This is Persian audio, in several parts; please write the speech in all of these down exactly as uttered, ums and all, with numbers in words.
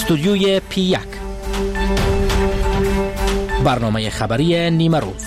استودیوی پی یک، برنامه خبری نیمه روز.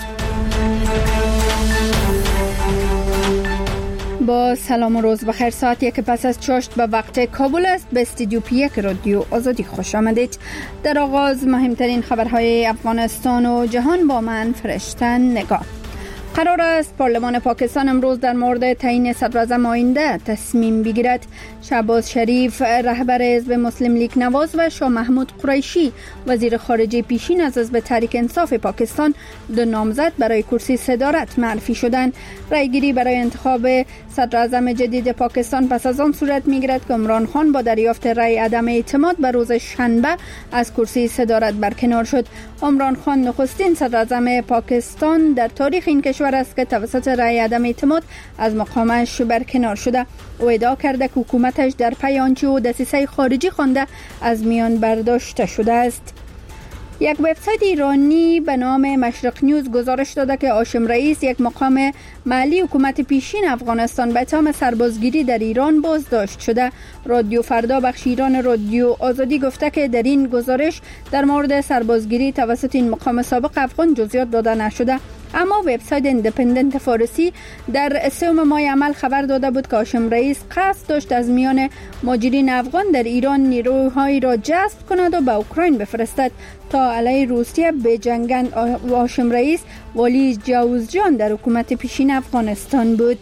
با سلام و روز بخیر. ساعت یک پس از چاشت به وقت کابل است. به استودیو پی یک رادیو آزادی خوش آمدید. در آغاز مهمترین خبرهای افغانستان و جهان با من فرشتن نگاه. قرار است پارلمان پاکستان امروز در مورد تعیین صدراعظم آینده تصمیم بگیرد. شهباز شریف رهبر حزب مسلم لیگ نواز و شاه محمود قریشی وزیر خارجه پیشین از حزب تحریک انصاف پاکستان دو نامزد برای کرسی صدارت معرفی شدند. رایگیری برای انتخاب صدراعظم جدید پاکستان پس از آن صورت می‌گیرد که عمران خان با دریافت رای عدم اعتماد به روز شنبه از کرسی صدارت برکنار شد. عمران خان نخستین صدراعظم پاکستان در تاریخ این کشور است که توسط رای عدم اعتماد از مقامش برکنار شده. او ادعا کرده که حکومتش در پی آنچه او دسیسه خارجی خوانده از میان برداشته شده است. یک وبسایت ایرانی به نام مشرق نیوز گزارش داده که هاشم رئیس، یک مقام محلی حکومت پیشین افغانستان، به اتهام سربازگیری در ایران بازداشت شده. رادیو فردا بخش ایران رادیو آزادی گفته که در این گزارش در مورد سربازگیری توسط این مقام سابق افغان جزئیات داده نشده. اما وبسایت ایندیپندنت فارسی در سوم ماه عمل خبر داده بود که هاشم رئیس قصد داشت از میان مهاجرین افغان در ایران نیروهایی را جذب کند و به اوکراین بفرستد تا علیه روسیه بجنگند. هاشم رئیس والی جوزجان در حکومت پیشین افغانستان بود.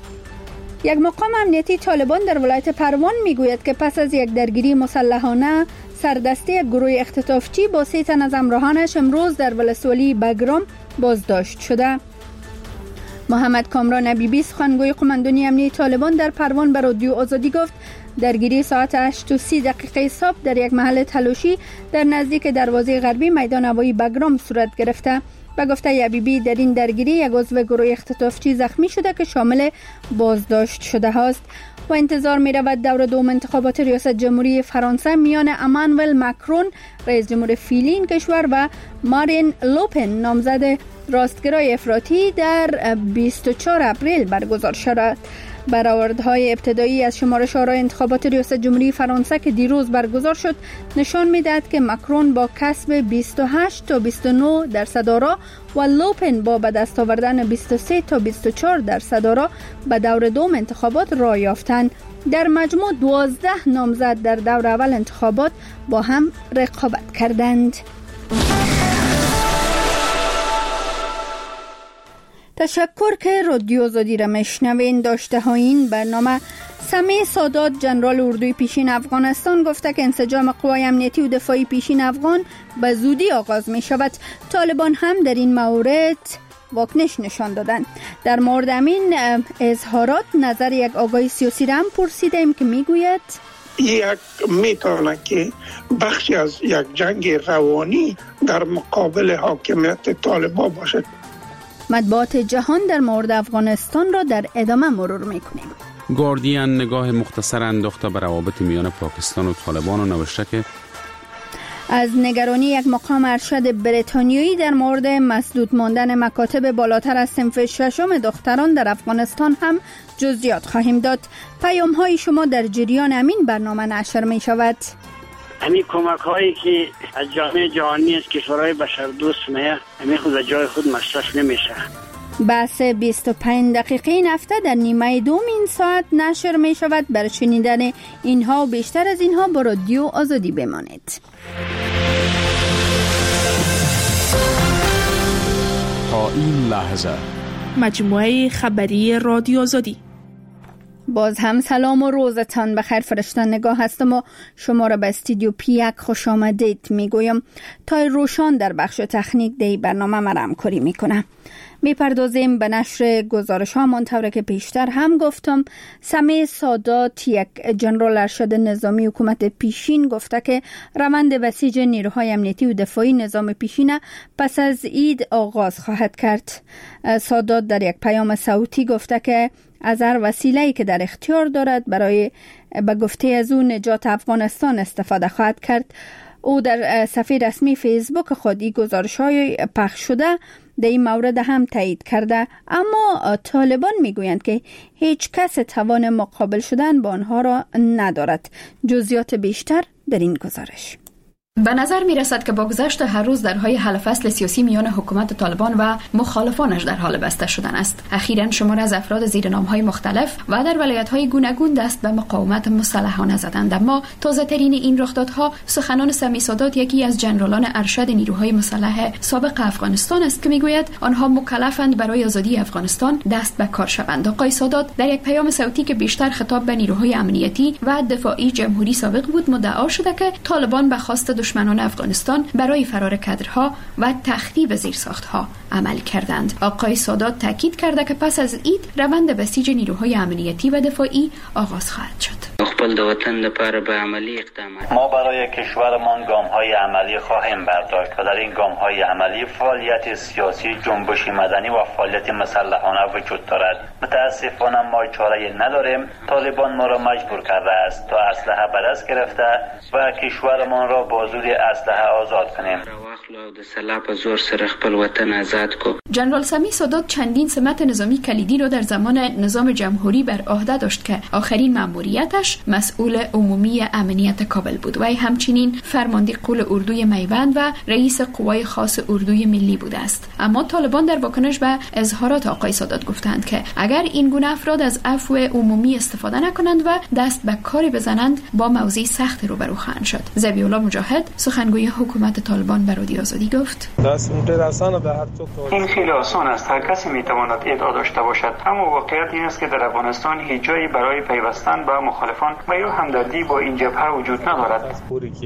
یک مقام امنیتی طالبان در ولایت پروان میگوید که پس از یک درگیری مسلحانه سردسته یک گروه اختطافچی با سه تن از همراهانش امروز در ولسوالی بگرام بازداشت شده. محمد کامران حبیبی سخنگوی قماندانی امنیتی طالبان در پروان به رادیو آزادی گفت درگیری ساعت هشت و سی دقیقه صبح در یک محل تلاشی در نزدیک دروازه غربی میدان هوایی بگرام صورت گرفته. و گفته حبیبی در این درگیری یک عضو گروه اختطافچی زخمی شده که شامل بازداشت شده است. و انتظار می رود دور دوم انتخابات ریاست جمهوری فرانسه میان امانوئل ماکرون رئیس جمهور فعلی این کشور و مارین لوپن نامزد راستگرای افراطی در بیست و چهار اپریل برگزار شود. برآوردهای ابتدایی از شمارش آرای انتخابات ریاست جمهوری فرانسه که دیروز برگزار شد نشان می‌دهد که ماکرون با کسب بیست و هشت تا بیست و نه درصد آرا و لوپن با به دست آوردن بیست و سه تا بیست و چهار درصد آرا به دور دوم انتخابات راه یافتند. در مجموع دوازده نامزد در دور اول انتخابات با هم رقابت کردند. تشکر که رادیو آزادی را میشنوین. داشته های این برنامه. سمیع سادات جنرال اردوی پیشین افغانستان گفته که انسجام قوای امنیتی و دفاعی پیشین افغان به زودی آغاز می شود. طالبان هم در این مورد واکنش نشان دادند. در مورد همین اظهارات نظر یک آگاهی سیاسی را هم پرسیدیم که می گوید یک میتونه که بخشی از یک جنگ روانی در مقابل حاکمیت طالبان باشد. مطبوعات جهان در مورد افغانستان را در ادامه مرور میکنیم. گاردین نگاه مختصر انداخته بر روابط میان پاکستان و طالبان و نوشته که از نگرانی یک مقام ارشد بریتانیایی در مورد مسدود ماندن مکاتب بالاتر از صنف ششم دختران در افغانستان هم جزئیات خواهیم داد. پیام های شما در جریان همین برنامه نشر می شود. همین کمک هایی که از جامعه جهانی از کشورهای بشردوست میه همین خود از جای خود مصرف نمیشه. بحث بیست و پنج دقیقه این هفته در نیمه دوم این ساعت نشر می شود. برای شنیدن اینها و بیشتر از اینها با رادیو آزادی بمانید. تا این لحظه مجموعه خبری رادیو آزادی. باز هم سلام و روزتان بخیر. فرشتن نگاه هستم و شما را به استودیو پی یک خوش آمدید میگویم. تا روشان در بخش تکنیک دی برنامه مرا همکاری میکنه. میپردازیم به نشر گزارش ها. منطوره که پیشتر هم گفتم سمیع سادات یک جنرال ارشد نظامی حکومت پیشین گفته که روند بسیج نیروهای امنیتی و دفاعی نظام پیشین پس از عید آغاز خواهد کرد. سادات در یک پیام صوتی گفته که از هر وسیله‌ای که در اختیار دارد برای به گفته از او نجات افغانستان استفاده خواهد کرد. او در صفحه رسمی فیسبوک خود این گزارش‌های پخش شده در این مورد هم تایید کرده، اما طالبان میگویند که هیچ کس توان مقابل شدن با آنها را ندارد. جزئیات بیشتر در این گزارش. به نظر می رسد که با گذشت هر روز درهای حل فصل سیاسی میان حکومت طالبان و مخالفانش در حال بسته شدن است. اخیراً شمار از افراد زیر نام‌های مختلف و در ولایت‌های گوناگون دست به مقاومت مسلحانه زدند. اما تازه ترین این رخدادها سخنان سمی سادات، یکی از جنرالان ارشد نیروهای مسلح سابق افغانستان است که میگوید آنها مکلفند برای آزادی افغانستان دست به کار شوند. آقای سادات در یک پیام صوتی که بیشتر خطاب به نیروهای امنیتی و دفاعی جمهوری سابق بود مدعا شده که طالبان به خواست دشمنان افغانستان برای فرار کادرها و تخریب زیرساختها عمل کردند. آقای سادات تاکید کرده که پس از عید روند بسیج نیروهای امنیتی و دفاعی آغاز خواهد شد. خپل د وطن لپاره به عملی اقدامات ما برای کشورمان گام‌های عملی خواهیم برداشت و در این گام‌های عملی فعالیت سیاسی، جنبش مدنی و فعالیت مسلحانه وجود دارد. متاسفانه ما چاره‌ای نداریم. طالبان ما را مجبور کرده است تا اسلحه به دست گرفته و کشورمان را با زور اسلحه آزاد کنیم. جنرال سمی سادات چندین سمت نظامی کلیدی را در زمان نظام جمهوری بر عهده داشت که آخرین مأموریتش مسئول عمومی امنیت کابل بود. وی همچنین فرمانده قول اردوی میوند و رئیس قوای خاص اردوی ملی بوده است. اما طالبان در واکنش به اظهارات آقای سادات گفتند که اگر این گونه افراد از عفو عمومی استفاده نکنند و دست به کاری بزنند با موضوع سخت روبرو خواهند شد. ذبیح الله مجاهد سخنگوی حکومت طالبان بر رادیو آزادی گفت: این خیلی آسان است، هر کسی میتواند ادعا داشته باشد، اما واقعیت این است که در افغانستان هیچ جایی برای پیوستن به مخالفان و یا همدردی با این جبهه وجود ندارد.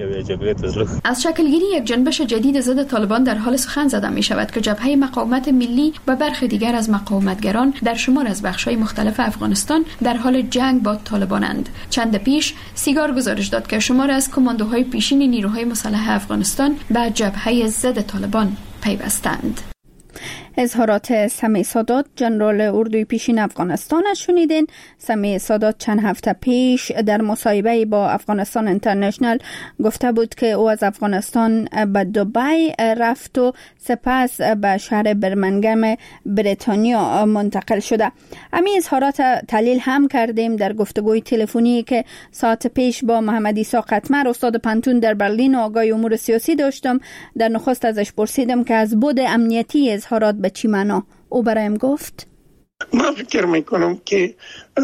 از شکلگیری یک جنبش جدید ضد طالبان در حال سخن زده می شود که جبهه مقاومت ملی و برخی دیگر از مقاومتگران در شمار از بخش‌های مختلف افغانستان در حال جنگ با طالبانند. چند پیش سیگار گزارش داد که شمار از کماندوهای پیشین نیروهای مسلح افغانستان به جبهه ضد طالبان پیوستند. اظهارات سمی سادات جنرال اردوی پیشین افغانستان شنیدین. سمی سادات چند هفته پیش در مصاحبه با افغانستان اینترنشنال گفته بود که او از افغانستان به دبی رفت و سپس به شهر برمنگهم بریتانیا منتقل شده. همین اظهارات تحلیل هم کردیم در گفتگوی تلفنی که ساعت پیش با محمد عیسی قطمر استاد پنتون در برلین و آگاه امور سیاسی داشتم. در نخست ازش پرسیدم که از بود امنیتی اظهارات به چی معنا. او برایم گفت: من فکر میکنم که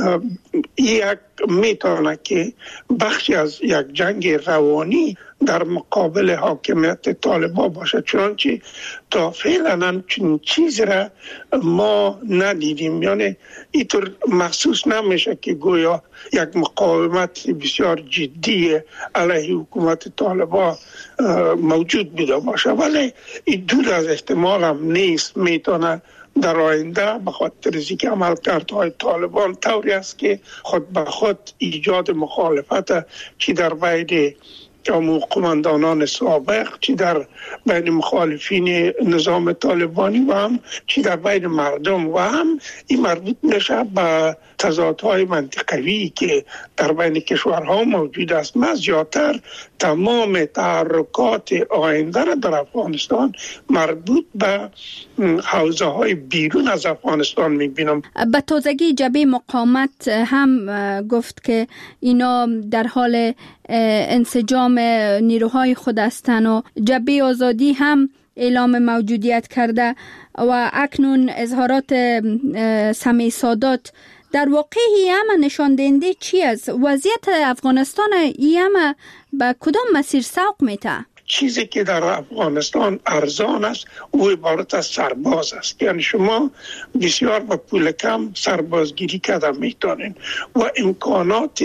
یک میتونه که بخشی از یک جنگ روانی در مقابل حاکمیت طالبان باشه، چنانچه تا فعلا چنین چیز را ما ندیدیم. یعنی اینطور محسوس نمیشه که گویا یک مقاومت بسیار جدی علیه حکومت طالبان موجود بوده باشه، ولی این دور از احتمال هم نیست. میتونه در آینده به خاطر از اینکه عملکردهای طالبان طوری است که خود به خود ایجاد مخالفت چی در بین قماندانان سابق، چی در بین مخالفین نظام طالبانی و هم چی در بین مردم و هم این مربوط میشه به تضادهای منطقوی که در بین کشورها موجود است. من زیادتر تمام تحرکات آینده را در افغانستان مربوط به حوزه های بیرون از افغانستان میبینم. به تازگی جبهه مقاومت هم گفت که اینا در حال انسجام نیروهای خود هستند و جبهه آزادی هم اعلام موجودیت کرده و اکنون اظهارات سمی سادات در واقع هم نشان دهنده چی است؟ وضعیت افغانستان هم به کدام مسیر سوق میته؟ چیزی که در افغانستان ارزان است او عبارت از سرباز است. یعنی شما بسیار با پول کم سربازگیری کرده میتونین و امکانات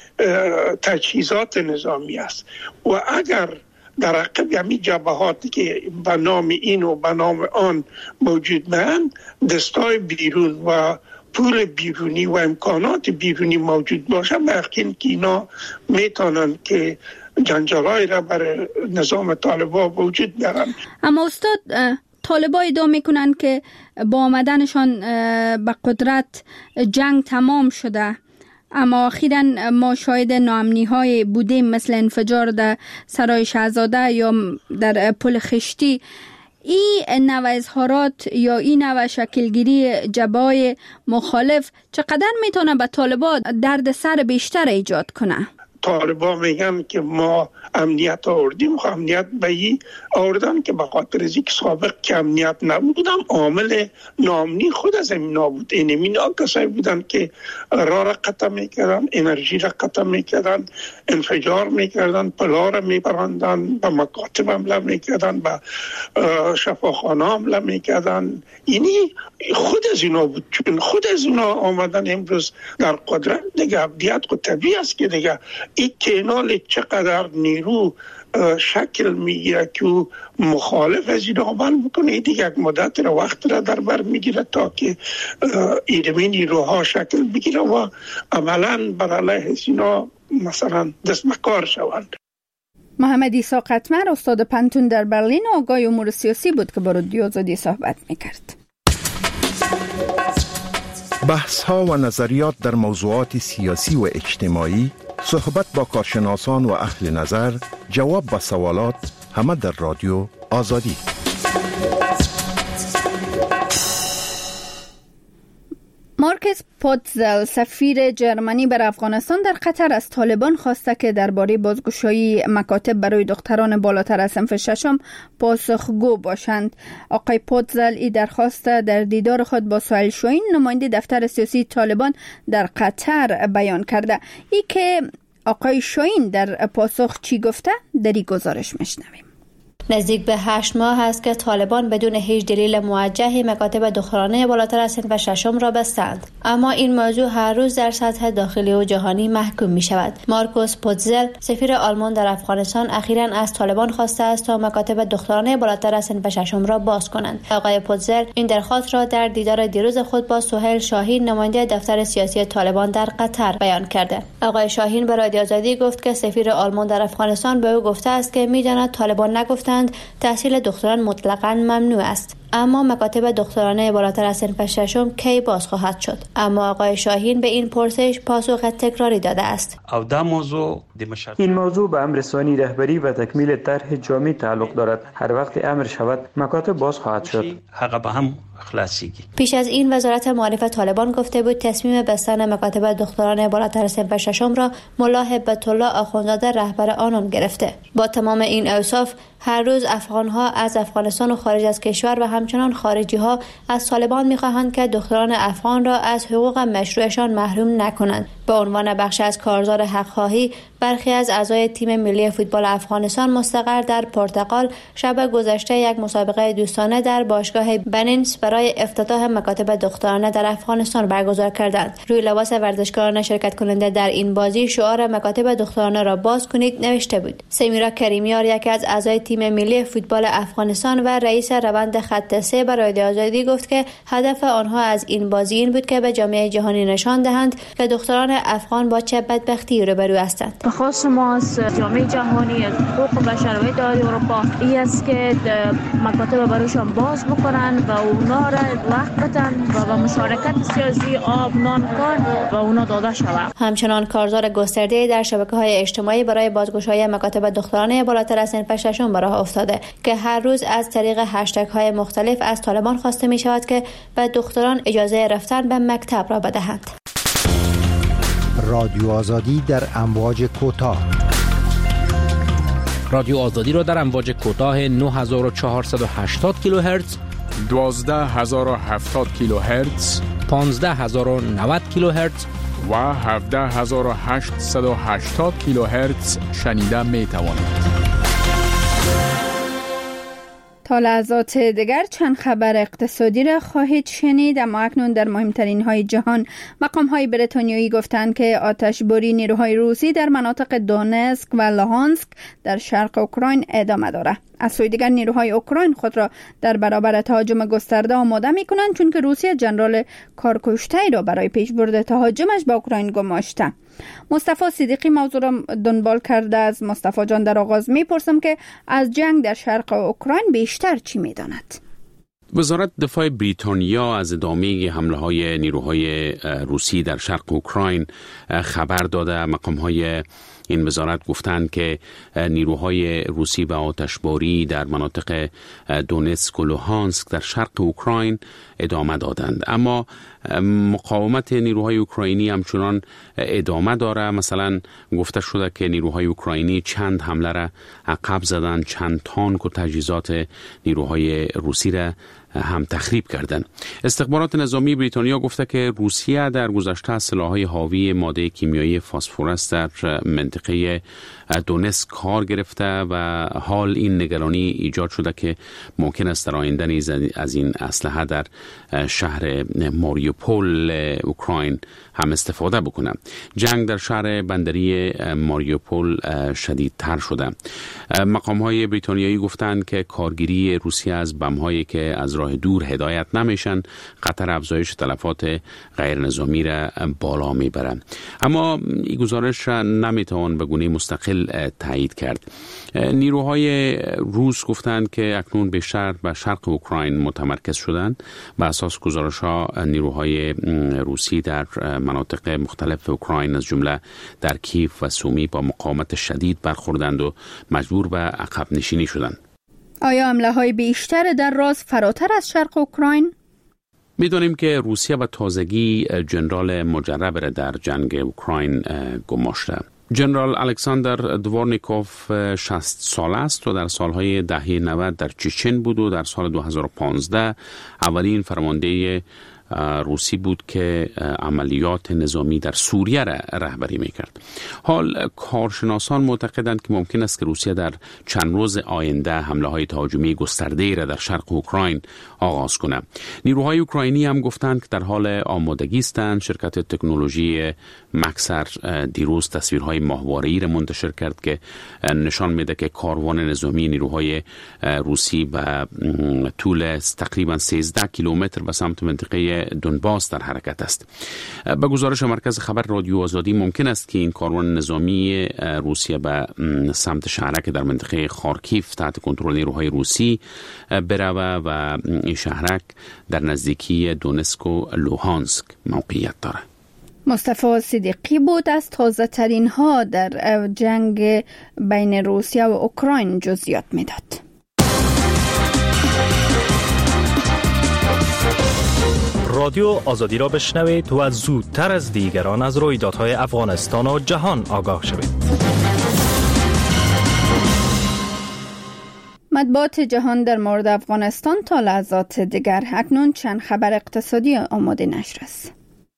تجهیزات نظامی است و اگر در عقب همین جبهاتی که به نام این و به نام آن موجود بودند دستای بیرون و پول بیرونی و امکانات بیرونی موجود باشه، یقین که اینا میتونن که جنجالای را برای نظام طالبان وجود بیارن. اما استاد طالبان ادعا میکنن که با آمدنشان به قدرت جنگ تمام شده، اما اخیراً ما شاهد ناامنی های بودیم مثل انفجار در سرای شهزاده یا در پل خشتی. این نوع اظهارات یا این نوع شکلگیری جبهه مخالف چقدر میتونه به طالبان درد سر بیشتر ایجاد کنه؟ طالبان میگن که ما امنیت آوردیم، خب امنیت به این آوردن که به خاطر از اینکه سابق که امنیت نبودم عامل ناامنی خود از این نابود. این اینا کسایی بودن که راه را قطع میکردن، انرژی را قطع میکردن، انفجار میکردن، پلا را میبراندن، به مکاتب حمله میکردن، به شفاخانه حمله میکردن. اینی خود از اینا بود، چون خود از اینا آمدن امروز در قدرت. دیگه ابدیت خود طبیعی است که دیگه این کنال چقدر نیرو شکل میگیره که مخالف از این عمل بکنه، دیگه یک مدت را وقت را در بر میگیره تا که ایرمی نیروها شکل بگیره و عملا بر علیه از اینا مثلا دست به کار شوند. محمد عیسی قطمر استاد پنتون در برلین و آگاه امور سیاسی بود که با رادیو آزادی صحبت میکرد. بحث ها و نظریات در موضوعات سیاسی و اجتماعی، صحبت با کارشناسان و اهل نظر، جواب به سوالات، همه در رادیو آزادی. مارکس پوتزل سفیر جرمنی بر افغانستان در قطر از طالبان خواسته که درباره بازگشایی مکاتب برای دختران بالاتر از صنف ششم پاسخگو باشند. آقای پوتزل این درخواست در دیدار خود با سهیل شاهین نماینده دفتر سیاسی طالبان در قطر بیان کرده. ای که آقای شاهین در پاسخ چی گفته؟ در این گزارش میشنویم. نزدیک به هشت ماه است که طالبان بدون هیچ دلیل موجهی مکاتب دخترانه بالاتر از صنف ششم را بستند، اما این موضوع هر روز در سطح داخلی و جهانی محکوم می شود. مارکوس پوتزل سفیر آلمان در افغانستان اخیراً از طالبان خواسته است تا مکاتب دخترانه بالاتر از صنف ششم را باز کنند. آقای پوتزل این درخواست را در دیدار دیروز خود با سهیل شاهین نماینده دفتر سیاسی طالبان در قطر بیان کرده. آقای شاهین به رادیو آزادی گفت که سفیر آلمان در افغانستان به او گفته است که می‌داند طالبان نگفتند تحصیل دختران مطلقاً ممنوع است، اما مکاتب دخترانه بالاتر از صنف ششم کی باز خواهد شد؟ اما آقای شاهین به این پرسش پاسخ تکراری داده است. این موضوع به امر ثانی رهبری و تکمیل طرح جامع تعلق دارد. هر وقت امر شود مکاتب باز خواهد شد. پیش از این وزارت معارف طالبان گفته بود تصمیم بستن مکاتب دخترانه بالاتر از صنف ششم را ملا هبت الله آخوندزاده رهبر آنان گرفته. با تمام این اوصاف هر روز افغان‌ها از افغانستان و خارج از کشور و همچنان خارجی‌ها از طالبان می‌خواهند که دختران افغان را از حقوق مشروعشان محروم نکنند. به عنوان بخش از کارزار حق‌خواهی برخی از اعضای تیم ملی فوتبال افغانستان مستقر در پرتغال شب گذشته یک مسابقه دوستانه در باشگاه بنینس برای افتتاح مکاتب دخترانه در افغانستان برگزار کردند. روی لباس ورزشکاران شرکت کننده در این بازی شعار مکاتب دخترانه را باز کنید نوشته بود. سمیرا کریمیار یکی از اعضای تیم ملی فوتبال افغانستان و رئیس روند خط سه برای رادیو آزادی گفت که هدف آنها از این بازی این بود که به جامعه جهانی نشان دهند که دختران افغان با چه بدبختی روبرو هستند. خواست ما از جامعه جهانی، از حقوق بشر و اتحادیه اروپا این است که مکاتب برایشان باز بکنن و اونا را وقت بدن و با مشارکت سیاسی آب نان کار و اونا داده شود. همچنان کارزار گسترده در شبکه‌های اجتماعی برای بازگشایی مکاتب دخترانه بالاتر از صنف ششم به راه افتاده که هر روز از طریق هشتگ‌های مختلف از طالبان خواسته می شود که به دختران اجازه رفتن به مکتب را بدهند. رادیو آزادی در امواج کوتاه. رادیو آزادی را در امواج کوتاه نه هزار و چهارصد و هشتاد کیلوهرتز، دوازده هزار و هفتاد کیلوهرتز، پانزده هزار و نود کیلوهرتز و هفده هزار و هشتصد و هشتاد کیلوهرتز شنیده می توانید. تا لحظات دیگر چند خبر اقتصادی را خواهید شنید. اما اکنون در مهمترین های جهان، مقام های بریتانیایی گفتند که آتشباری نیروهای روسی در مناطق دونسک و لوهانسک در شرق اوکراین ادامه دارد. از سوی دیگر نیروهای اوکراین خود را در برابر تهاجم گسترده آماده می کنند، چون که روسیه جنرال کارکشته را برای پیشبرد تهاجمش به اوکراین گماشته. مصطفی صدیقی موضوع را دنبال کرده. از مصطفی جان در آغاز می پرسم که از جنگ در شرق اوکراین بیشتر چی می داند؟ وزارت دفاع بریتانیا از ادامه حمله های نیروهای روسی در شرق اوکراین خبر داده. مقام های این وزارت گفتند که نیروهای روسی به آتشباری در مناطق دونتسک و لوهانسک در شرق اوکراین ادامه دادند، اما مقاومت نیروهای اوکراینی همچنان ادامه داره. مثلا گفته شده که نیروهای اوکراینی چند حمله را عقب زدند، چند تانک و تجهیزات نیروهای روسی را هم تخریب کردند. استخبارات نظامی بریتانیا گفته که روسیه در گذشته سلاح‌های حاوی ماده کیمیایی فسفرس در منطقه دونتسک کار گرفته و حال این نگرانی ایجاد شده که ممکن است در آینده نیز از این اسلحه در شهر ماریوپول اوکراین هم استفاده بکنه. جنگ در شهر بندری ماریوپول شدیدتر شده. مقام‌های بریتانیایی گفتند که کارگیری روسیه از بم‌هایی که از راه دور هدایت نمیشن خطر افزایش تلفات غیر نظامی را بالا میبره. اما این گزارش را نمیتوان به گونه مستقل تایید کرد. نیروهای روس گفتند که اکنون بیشتر به شرق اوکراین متمرکز شدند. به اساس گزارش‌ها نیروهای روسی در مناطق مختلف اوکراین از جمله در کیف و سومی با مقاومت شدید برخوردند و مجبور به عقب نشینی شدند. آیا حمله های بیشتر در راست فراتر از شرق اوکراین؟ می‌دانیم که روسیه به تازگی جنرال مجرب را در جنگ اوکراین گماشته. جنرال الکساندر دوارنیکوف شصت ساله است و در سالهای دهه نود در چچن بود و در سال دو هزار و پانزده اولین فرمانده روسی بود که عملیات نظامی در سوریه را رهبری میکرد. حال کارشناسان معتقدند که ممکن است که روسیه در چند روز آینده حمله های تهاجمی گسترده را در شرق اوکراین آغاز کنه. نیروهای اوکراینی هم گفتند که در حال آمادگی هستند. شرکت تکنولوژی مکسر دیروز تصویرهای ماهواره‌ای را منتشر کرد که نشان میده که کاروان نظامی نیروهای روسی به طول تقریبا سیزده کیلومتر به سمت منطقه دونباس در حرکت است. به گزارش مرکز خبر رادیو آزادی ممکن است که این کاروان نظامی روسیه به سمت شهرک در منطقه خارکیف تحت کنترل نیروهای روسی بروه و این شهرک در نزدیکی دونتسک و لوهانسک موقعیت داره. مصطفی صدیقی بود از تازه ترین ها در جنگ بین روسیه و اوکراین جزئیات میداد. رادیو آزادی را بشنوید و زودتر از دیگران از رویدادهای افغانستان و جهان آگاه شوید. مطبوعات جهان در مورد افغانستان تا لحظات دیگر. اکنون چند خبر اقتصادی آماده نشر است.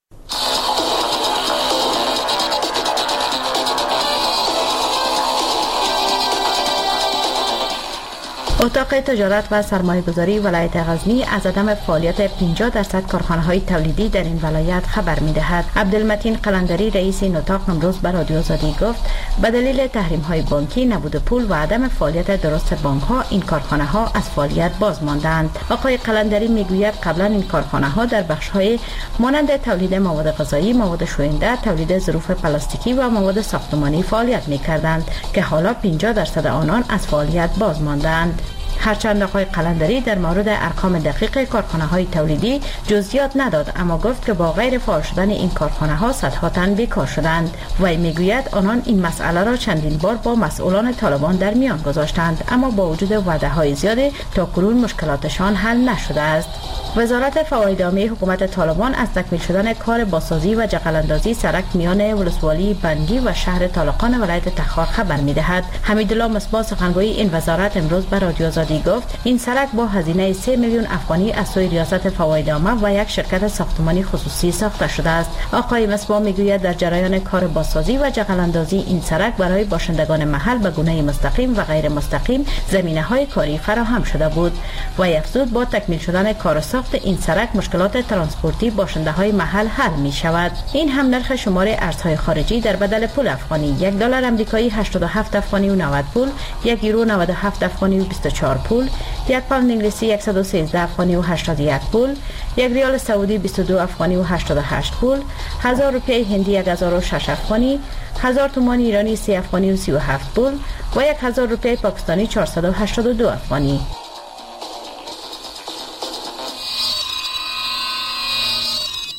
اتاق تجارت و سرمایه‌گذاری ولایت غزنی از عدم فعالیت پنجاه درصد کارخانه‌های تولیدی در این ولایت خبر می‌دهد. عبدالمتین قلندری رئیس این اتاق امروز به رادیو آزادی گفت به دلیل تحریم‌های بانکی، نبود پول و عدم فعالیت درست بانک‌ها این کارخانه‌ها از فعالیت باز ماندند. آقای قلندری می‌گوید قبلا این کارخانه‌ها در بخش‌های مانند تولید مواد غذایی، مواد شوینده، تولید ظروف پلاستیکی و مواد ساختمانی فعالیت می‌کردند که حالا پنجاه درصد آنان از فعالیت باز ماندند. هرچند آقای قلندری در مورد ارقام دقیق کارخانه‌های تولیدی جزئیات نداد، اما گفت که با غیر فعال شدن این کارخانه‌ها صدها تن بیکار شدند. وی میگوید آنان این مسئله را چندین بار با مسئولان طالبان در میان گذاشتند، اما با وجود وعده‌های زیاد تاکنون مشکلاتشان حل نشده است. وزارت فواید عامه حکومت طالبان از تکمیل شدن کار بازسازی و جغلاندازی سرک میان ولسوالی بنگی و شهر طالقان ولایت تخار خبر می‌دهد. حمیدالله مصباح سخنگوی این وزارت امروز به رادیو آزادی گفت این سرک با هزینه سه میلیون افغانی از سوی ریاست فواید عامه و یک شرکت ساختمانی خصوصی ساخته شده است. آقای مصباح میگوید در جریان کار بازسازی و جغلاندازی این سرک برای باشندگان محل به گونه مستقیم و غیر مستقیم زمینه‌های کاری فراهم شده بود و افزود با تکمیل شدن کار ساخت این سرک مشکلات ترانسپورتی باشنده‌های محل حل می شود. این هم نرخ شمار ارزهای خارجی در بدل پول افغانی یک دلار آمریکایی هشتاد و هفت افغانی و نود پول، یک یورو نود و هفت افغانی و بیست و چهار پول، یک پوند انگلیسی صد و سیزده افغانی و هشتاد و یک پول، یک ریال سعودی بیست و دو افغانی و هشتاد و هشت پول، هزار روپیه هندی یک هزار و شش افغانی، هزار تومان ایرانی سی افغانی و سی و هفت پول و یک هزار روپیه پاکستانی چهارصد و هشتاد و دو افغانی.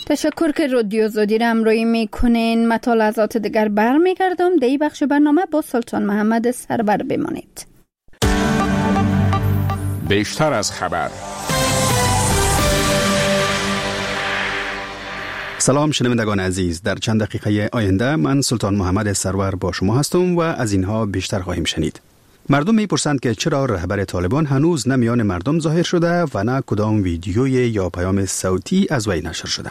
تشکر که رادیو آزادی را همراهی میکنین. مطالعات دیگر برمیگردم. در این بخش برنامه با سلطان محمد سرور بمانید. بیشتر از خبر. سلام شنوندگان عزیز، در چند دقیقه آینده من سلطان محمد سرور با شما هستم و از اینها بیشتر خواهیم شنید. مردم میپرسند که چرا رهبر طالبان هنوز نه میان مردم ظاهر شده و نه کدام ویدیوی یا پیام صوتی از وی نشر شده.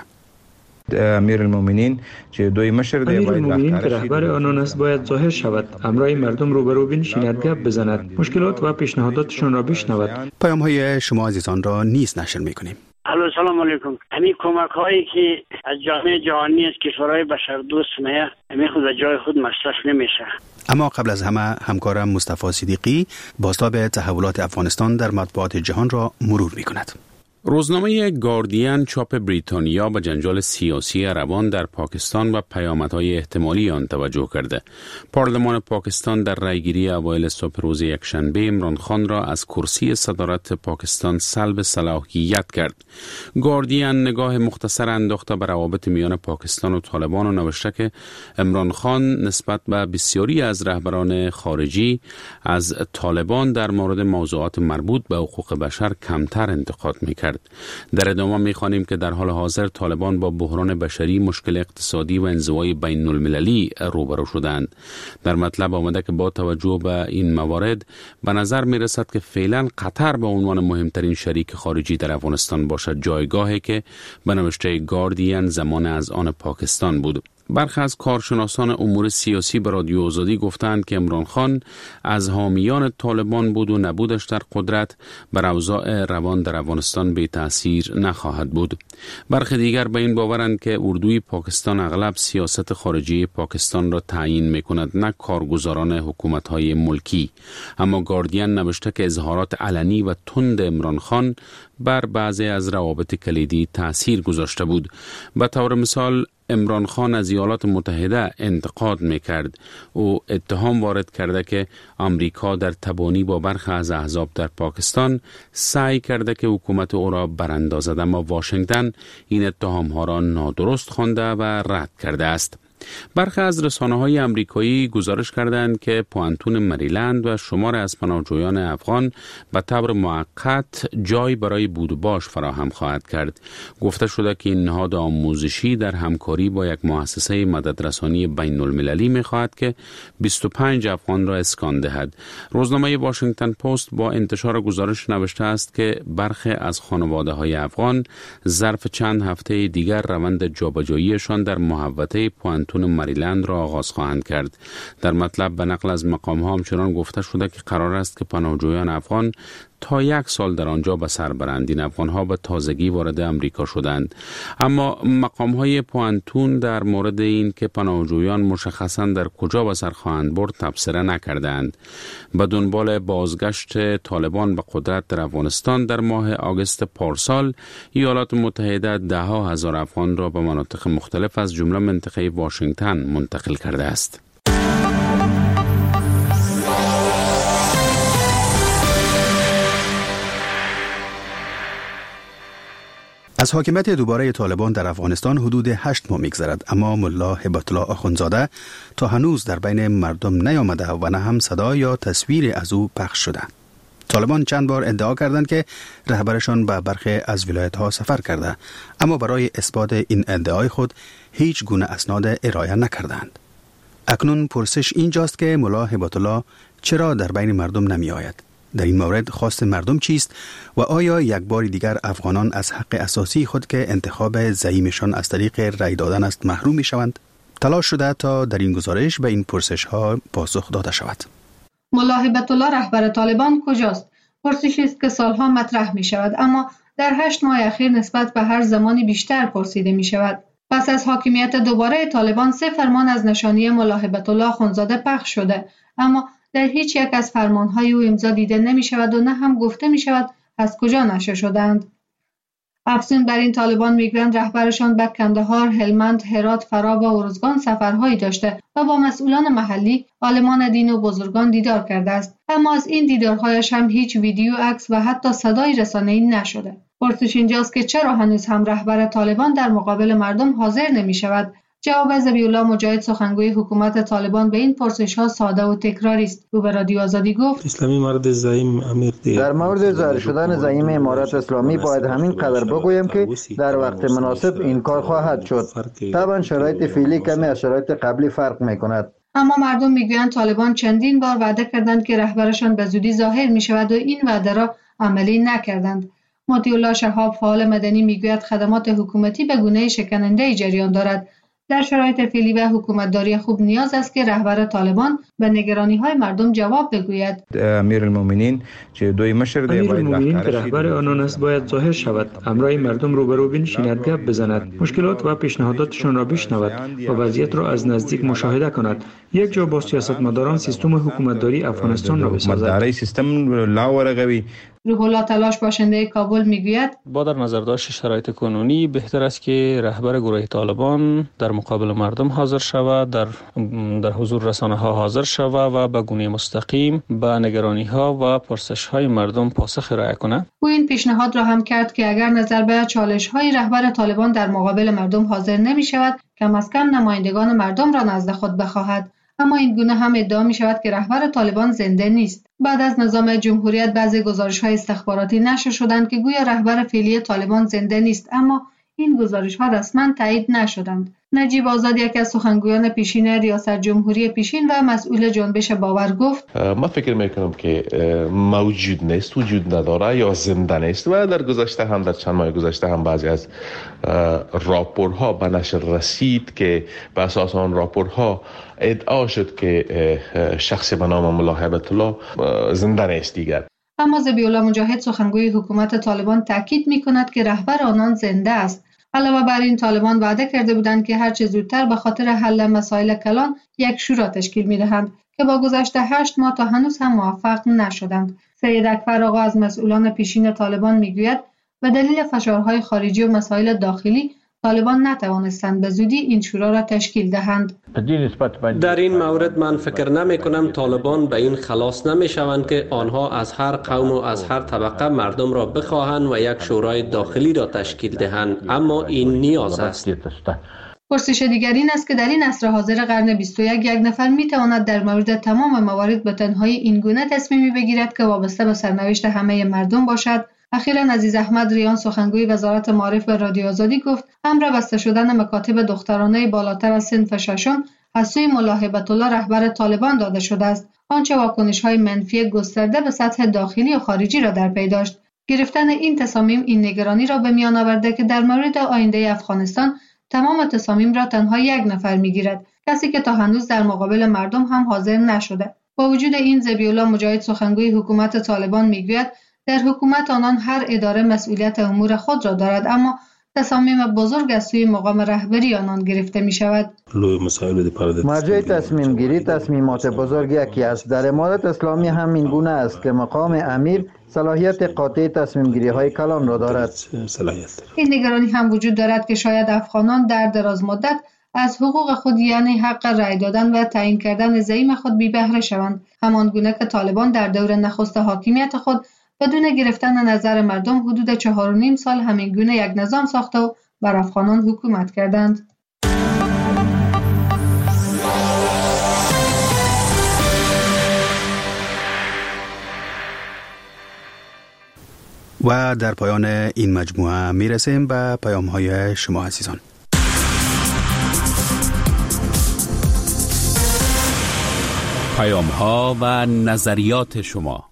امیرالمومنین که دوی مشر دی امیرالمومنین که رهبر آنان است باید ظاهر شود، همراه مردم روبرو بنشیند، گپ بزند، مشکلات و پیشنهاداتشان را بشنود. پیام های شما عزیزان را نیز نشر میکنیم. الو سلام علیکم. همین کمک هایی که از جامعه جهانی از کشورهای بشردوست میه همین خود جای خود مصرف نمیشه. اما قبل از همه همکارم مصطفی صدیقی بازتاب تحولات افغانستان در مطبوعات جهان را مرور میکند. روزنامه گاردین چاپ بریتانیا به جنجال سیاسی روان در پاکستان و پیامدهای احتمالی آن توجه کرده. پارلمان پاکستان در رأیگیری اوایل صبح روز یکشنبه عمران خان را از کرسی صدارت پاکستان سلب صلاحیت کرد. گاردین نگاه مختصر انداخته بر روابط میان پاکستان و طالبان و نوشته که عمران خان نسبت به بسیاری از رهبران خارجی از طالبان در مورد موضوعات مربوط به حقوق بشر کمتر انتقاد می‌کرد. در ادامه می‌خوانیم که در حال حاضر طالبان با بحران بشری، مشکل اقتصادی و انزوای بین المللی روبرو شدند. در مطلب آمده که با توجه به این موارد به نظر می‌رسد که فعلا قطر به عنوان مهمترین شریک خارجی در افغانستان باشد، جایگاهی که به نوشته گاردین زمان از آن پاکستان بود. برخی از کارشناسان امور سیاسی به رادیو آزادی گفتند که عمران خان از حامیان طالبان بود و نبودش در قدرت بر اوضاع روان در افغانستان بی تأثیر نخواهد بود. برخی دیگر به این باورند که اردوی پاکستان اغلب سیاست خارجی پاکستان را تعیین می‌کند، نه کارگزاران حکومت‌های ملکی. اما گاردین نوشته که اظهارات علنی و تند عمران خان بر بعضی از روابط کلیدی تأثیر گذاشته بود. به طور مثال عمران خان از ایالات متحده انتقاد میکرد. او اتهام وارد کرده که آمریکا در تبانی با برخی از احزاب در پاکستان سعی کرده که حکومت او را براندازد، اما واشنگتن این اتهام ها را نادرست خوانده و رد کرده است. برخی از رسانه‌های آمریکایی گزارش کردند که پوانتون مریلند و شمار از پناهجویان افغان به طور موقت جای برای بود و باش فراهم خواهد کرد. گفته شده که این نهاد آموزشی در همکاری با یک مؤسسه مددرسانی بین المللی می‌خواهد که بیست و پنج افغان را اسکان دهد. روزنامه واشنگتن پست با انتشار گزارش نوشته است که برخی از خانواده‌های افغان ظرف چند هفته دیگر روند جابجاییشان در محوطه پوانتون مریلند را آغاز خواهند کرد. در مطلب به نقل از مقام ها همچنان گفته شده که قرار است که پناهجویان افغان تا یک سال در آنجا به سر برند. این افغان ها به تازگی وارد امریکا شدند. اما مقام های پوانتون در مورد این که پناهجویان مشخصاً در کجا به سر خواهند برد تبصره نکردند. به دنبال بازگشت طالبان به قدرت در افغانستان در ماه آگوست پارسال ایالات متحده ده ها هزار افغان را به مناطق مختلف از جمله منطقه واشنگتن منتقل کرده است. از حاکمیت دوباره طالبان در افغانستان حدود هشت ماه می‌گذرد، اما ملا هبت الله آخوندزاده تا هنوز در بین مردم نیامده و نه هم صدا یا تصویر از او پخش شده. طالبان چند بار ادعا کردند که رهبرشان به برخی از ولایت‌ها سفر کرده، اما برای اثبات این ادعای خود هیچ گونه اسناد ارائه نکردند. اکنون پرسش اینجاست که ملا هبت الله چرا در بین مردم نمی‌آید؟ در این مورد خواست مردم چیست و آیا یک بار دیگر افغانان از حق اساسی خود که انتخاب زعیمشان از طریق رای دادن است محروم می شوند؟ تلاش شده تا در این گزارش به این پرسش ها پاسخ داده شود. ملا هبت الله رهبر طالبان کجاست؟ پرسشی است که سالها مطرح می شود، اما در هشت ماه اخیر نسبت به هر زمانی بیشتر پرسیده می شود. پس از حاکمیت دوباره طالبان سه فرمان از نشانی ملا هبت الله آخوندزاده پخش شده، اما در هیچ یک از فرمانهای او امضا دیده نمی شود و نه هم گفته می شود از کجا نشر شدند. افزون بر این طالبان میگویند رهبرشان به کندهار، هلمند، هرات، فرا و ارزگان سفرهایی داشته و با مسئولان محلی، عالمان دین و بزرگان دیدار کرده است، اما از این دیدارهایش هم هیچ ویدیو، عکس و حتی صدای رسانه‌ای نشده. پرسش اینجاست که چرا هنوز هم رهبر طالبان در مقابل مردم حاضر نمی شود؟ جواب ذبیح الله مجاهد سخنگوی حکومت طالبان به این پرسش ها ساده و تکراری است. او به رادیو آزادی گفت اسلامی مرد زعیم امیر دی در مورد ظاهر شدن زعیم امارت اسلامی باید همین قدر بگویم که در وقت مناسب این کار خواهد شد. طبعا شرایط فعلی کمی از شرایط قبلی فرق میکند. اما مردم میگویند طالبان چندین بار وعده کردند که رهبرشان به زودی ظاهر می شود و این وعده را عملی نکردند. مطیع الله شهاب فعال مدنی میگوید خدمات حکومتی به گونه شکننده جریان دارد. در شرایط فعلی و حکومتداری خوب نیاز است که رهبر طالبان به نگرانی‌های مردم جواب بگوید. امیرالمومنین که دوی مشر دی امیرالمومنین که رهبر آنان است باید ظاهر شود، همراه مردم روبرو بنشیند، گپ بزند، مشکلات و پیشنهاداتشان را بشنود و وضعیت را از نزدیک مشاهده کند. یک جا با سیاستمداران سیستم حکومتداری افغانستان را بسازد. در سیستم لا ورقوی روح الله تلاش باشنده کابل میگوید با در نظر داشت شرایط کنونی بهتر است که رهبر گروه طالبان در مقابل مردم حاضر شود، در در حضور رسانه ها حاضر شود و به گونه مستقیم به نگرانی ها و پرسش های مردم پاسخ ارائه کند. او این پیشنهاد را هم کرد که اگر نظر به چالش های رهبر طالبان در مقابل مردم حاضر نمی شود، کم از کم نمایندگان مردم را نزد خود بخواهد. اما این گونه هم ادعا می شود که رهبر طالبان زنده نیست. بعد از نظام جمهوریت بعضی گزارش‌های استخباراتی نشر شدند که گویا رهبر فعلی طالبان زنده نیست، اما این گزارش‌ها رسما تایید نشدند. نجیب آزاد یک از سخنگویان پیشین ریاست جمهوری پیشین و مسئول جنبش باور گفت ما فکر میکنم که موجود نیست، وجود نداره یا زنده نیست و در گذشته هم در چند ماه گذشته هم بعضی از راپورها به نشر رسید که به اساس آن راپورها ادعا شد که شخصی به نام ملا هیبت الله زنده نیست دیگر. اما ذبیح الله مجاهد سخنگوی حکومت طالبان تاکید می‌کند که رهبر آنان زنده است. علاوه بر این طالبان وعده کرده بودند که هر چه زودتر به خاطر حل مسائل کلان یک شورا تشکیل می‌دهند که با گذشت هشت ماه تا هنوز هم موفق نشدند. سید اکبر آقا از مسئولان پیشین طالبان می‌گوید به دلیل فشارهای خارجی و مسائل داخلی طالبان نتوانستند به زودی این شورا را تشکیل دهند. در این مورد من فکر نمی کنم طالبان به این خلاص نمی شوند که آنها از هر قوم و از هر طبقه مردم را بخواهند و یک شورای داخلی را تشکیل دهند، اما این نیاز است. پرسش دیگر این است که در این عصر حاضر قرن بیست و یک یک نفر می تواند در مورد تمام موارد به تنهایی این گونه تصمیمی بگیرد که وابسته به سرنوشت همه مردم باشد؟ اخیراً عزیز احمد ریان سخنگوی وزارت معارف به رادیو آزادی گفت امر بسته شدن مکاتب دخترانه بالاتر از صنف ششم از سوی ملا هیبت الله رهبر طالبان داده شده است، آنچه واکنش‌های منفی گسترده به سطح داخلی و خارجی را در پی داشت. گرفتن این تصامیم این نگرانی را به میان آورده که در مورد آینده افغانستان تمام تصامیم را تنها یک نفر می‌گیرد، کسی که تا هنوز در مقابل مردم هم حاضر نشده. با وجود این ذبیح الله مجاهد سخنگوی حکومت طالبان می‌گوید در حکومت آنان هر اداره مسئولیت امور خود را دارد، اما تصامیم بزرگ از سوی مقام رهبری آنان گرفته می شود. مرجع تصمیم گیری تصمیمات بزرگ یکی است. در امارت اسلامی هم این گونه است که مقام امیر صلاحیت قاطع تصمیم گیری های کلان را دارد. این نگرانی هم وجود دارد که شاید افغانان در دراز مدت از حقوق خود یعنی حق رأی دادن و تعیین کردن زعیم خود بی بهره شوند، همان گونه که طالبان در دور نخست حاکمیت خود بدون گرفتن نظر مردم حدود چهار و نیم سال همین گونه یک نظام ساخته و بر افغانان حکومت کردند. و در پایان این مجموعه میرسیم به پیام های شما عزیزان. پیام ها و نظریات شما.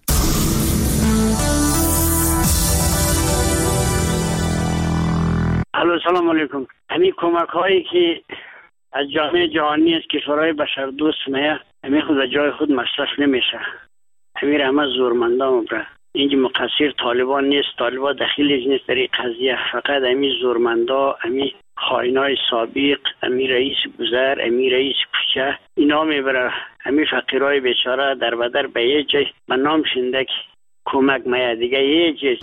الو سلام علیکم. همین کمک هایی که از جامعه جهانی است کشورهای بشر دوست میه همین خود جای خود مصرف نمیشه. همین همه زورمندان بره اینجا مقصر طالبان نیست، طالبان دخیلش نیست در این قضیه، فقط همین زورمندا، همین خائنای سابق، همین رئیس بزر، همین رئیس کوچه اینا میبره همین فقیرای بیچاره در بدر به یه جای به نام شنده کمک میه دیگه یه جای.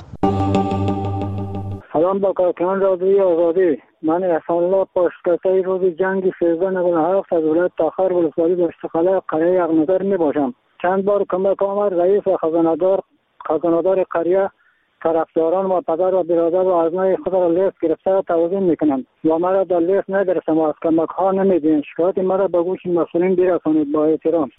سلام با کارکنان رادیوی آزادی. من احسان الله پاشکتای روز جنگ سیزده نود و هفت از ولایت تاخر ولسوالی بشتخاله قریه یغنظر می باشم. چند بار کمک آمد رئیس و خزاندار خزاندار قریه طرفداران و پدر و برادر و ابنای خود را لیست گرفته توضیح میکنند و مرا در لیست ندرسم و از کمک ها نمیدین. شکایت مرا به گوش مسئولین برسانید. با احترام.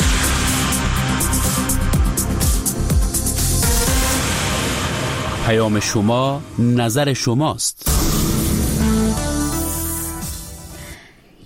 پیام شما نظر شماست.